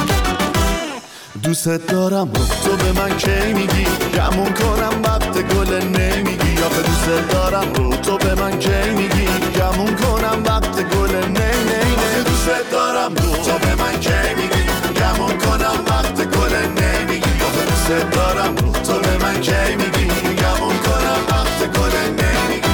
دوست دارم رو تو به من کی میگی، گمون کنم وقت گل نمیگی. آخه دوست دارم رو تو به من کی میگی، گمون کنم وقت گل نی نی نی. دوست دارم رو تو به من کی میگی، گمون کنم وقت گل نمیگی. آخه دوست دارم رو تو به من کی میگی، گمون کنم وقت گل نمیگی.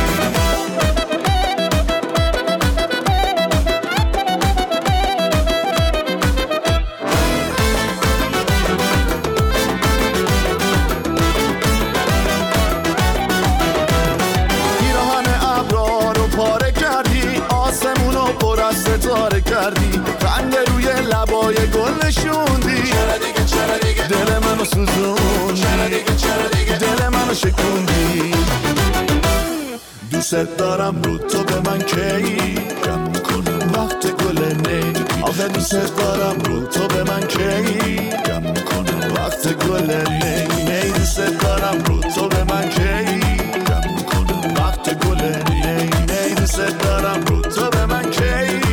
ستاره کردی، رنگ روی لبای گل نشوندی. چرا دیگه چرا دیگه دل منو سوزوندی، چرا دیگه چرا دیگه دل منو شکوندی. دوست دارم رو تو به من کی، گمون کنم وقت گل نمیگی. آخه دوست دارم رو تو به من کی، گمون کنم وقت گل نمیگی. دوست دارم رو تو به من کی، گمون کنم وقت گل نمیگی. دوست دارم رو تو به من کی،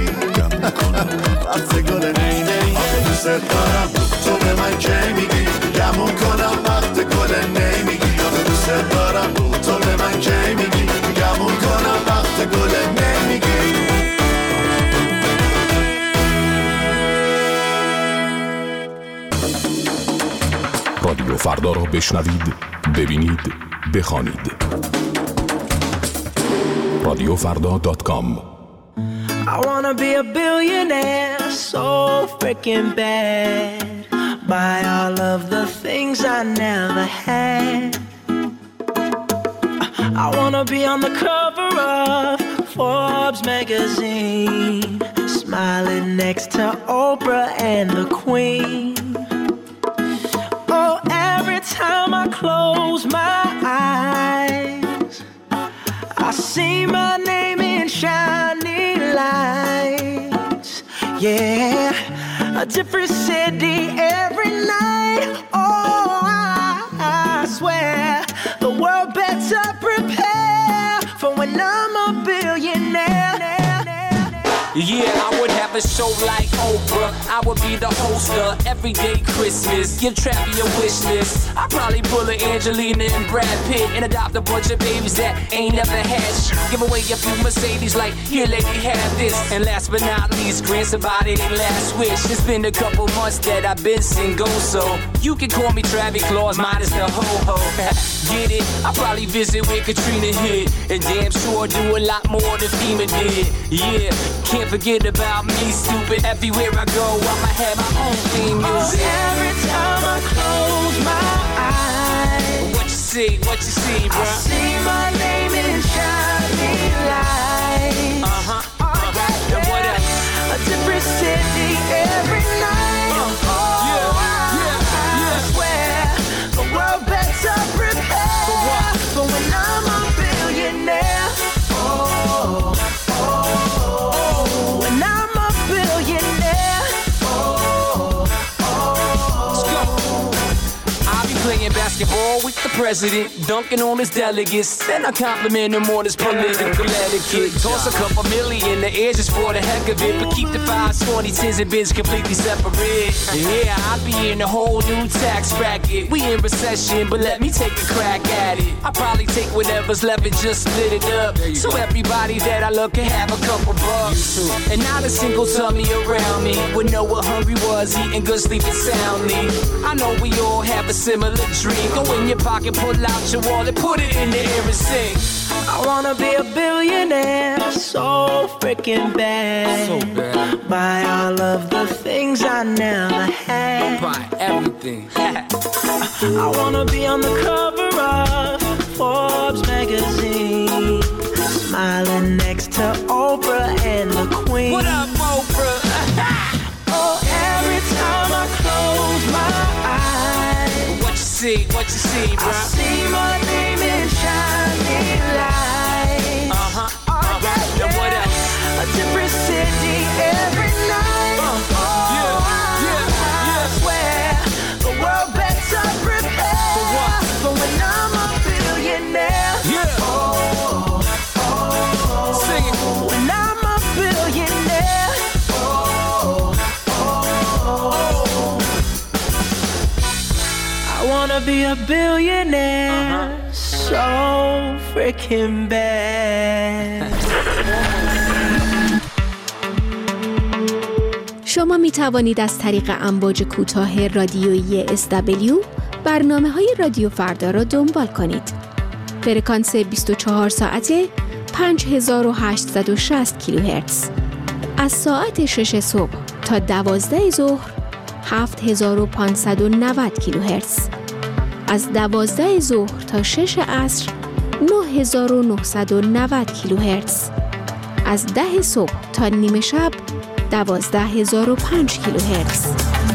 وقت گل نی نی. دوست دارم تو به من کی میگی، گمون کنم وقت گل نمیگی. دوست دارم تو به من کی میگی، گمون کنم وقت گل نمیگی. رادیو فردا را بشنوید، ببینید، بخوانید. رادیو فردا دات کام. I wanna be a billionaire, so freaking bad. Buy all of the things I never had. I wanna be on the cover of Forbes magazine, smiling next to Oprah and the Queen. Oh, every time I close my eyes, I see my name in shining lights. Yeah, a different city every night. Oh, I, I swear the world better prepare for when I'm a billionaire. Yeah, I would have a show like Oprah. I would be the host of Everyday Christmas. Give Travi a wish list. I'd probably pull a Angelina and Brad Pitt and adopt a bunch of babies that ain't never had shit. Give away a few Mercedes like, here lady, have this. And last but not least, grant somebody their last wish. It's been a couple months that I've been single, so you can call me Travis Claus, minus the ho-ho. Get it? I'll probably visit where Katrina hit, and damn sure do a lot more than FEMA did. Yeah, can't forget about me, stupid. Everywhere I go, I'ma have my own theme music. Oh, every time I close my eyes, what you see, what you see, bro? I see my name in shining lights. Uh-huh, uh-huh. yeah, And what else? A different city every night. Uh, oh, yeah, yeah, yeah. I swear the world better prepare for what? For when I'm a billionaire. Oh, oh, oh. When I'm a playing basketball with the president, dunking on his delegates. Then I compliment him on his political etiquette. Toss a couple million in the air just for the heck of it, but keep the fives, twenty, tens, and bins completely separate. Yeah, I'd be in a whole new tax bracket. We in recession, but let me take a crack at it. I probably take whatever's left and just split it up, so everybody that I love can have a couple bucks. And not a single tummy around me would know what hungry was, eating good, sleeping soundly. I know we all have a similar dream. Go in your pocket, pull out your wallet, put it in the air and sing. I wanna be a billionaire, so freaking bad. So bad. Buy all of the things I never had. Buy everything. I wanna be on the cover of Forbes magazine, smiling next to Oprah and the Queen. What up, Oprah? Oh, every time I close my eyes, what you see, what you see, bro? I see my name in shining lights. Uh-huh, uh-huh. Oh, yeah, Now what else? a different city every night. Uh, oh, yeah, yeah, I yeah. swear the world better prepare For what? for when I'm a billionaire. Yeah. Oh, oh, oh, Sing it. when I'm a billionaire. Oh, oh, oh. I wanna be a billionaire, uh-huh. so freaking bad. شما می توانید از طریق امواج کوتاه رادیویی اس دبلیو برنامه‌های رادیو فردا را دنبال کنید. فرکانس بیست و چهار ساعته پنج هزار و هشتصد و شصت کیلوهرتز. از ساعت شش صبح تا دوازده ظهر هفت هزار و پانصد و نود کیلوهرتز. از دوازده ظهر تا شش عصر نه هزار و نهصد و نود کیلوهرتز. از ده صبح تا نیمه شب دوازده هزار و پنج کیلوهرتز.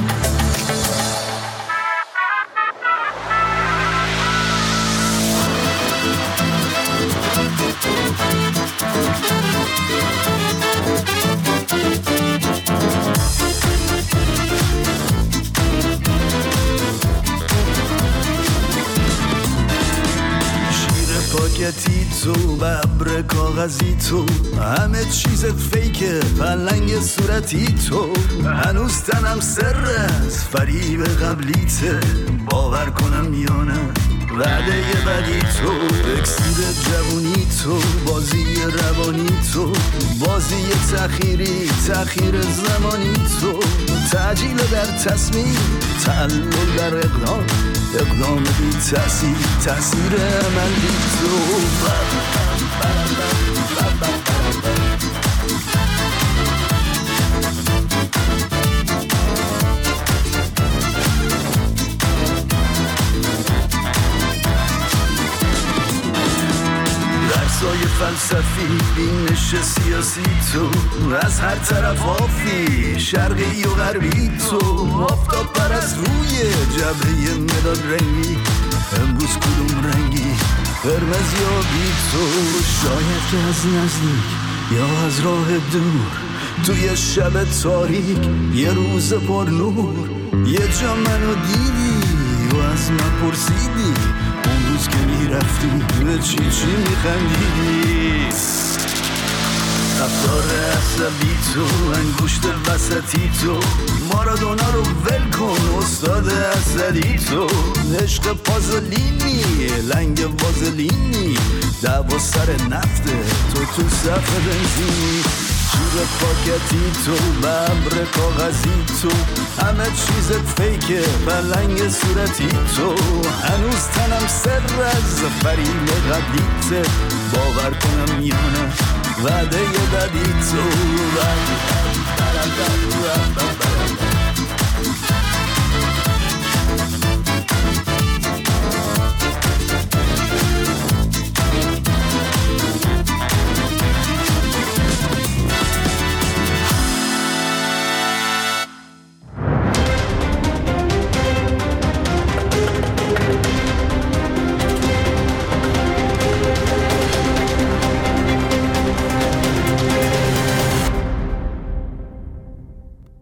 پاکتی تو ببر کاغذی تو همه چیزت فیکه پلنگ صورتی تو هنوز تنم سر از فریب قبلیته باور کنم یا نه وعده بدی تو اکسیر جوونی تو بازی روانی تو بازی تأخیری تأخیر زمانی تو تعجیل در تصمیم تعلل در اقدام اقدام بی تأثیر تأثیر من بی تو درسای فلسفی بینش سیاسی تو از هر طرف آفی شرقی و غربی تو آفتاب پرست روی جبهه مداد رنگی امروز کدوم رنگی قرمز یا بی تو شاید که از نزدیک یا از راه دور توی شب تاریک یه روز پر نور یه جا منو دیدی و از من پرسیدی اون روز که میرفتی به چی چی میخندیدی رفتار عصبی تو انگشت وسطی تو مارادونا رو ول کن استاد اسدی تو عشق پازلینی لنگ وازلینی دعوا سر نفته تو تو صف بنزینی جیب پاکتی تو ببر کاغذی تو همه چیزت فیکه پلنگ صورتی تو هنوز تنم سر از فریب قبلیته باور کنم یا نه وعده بدی تو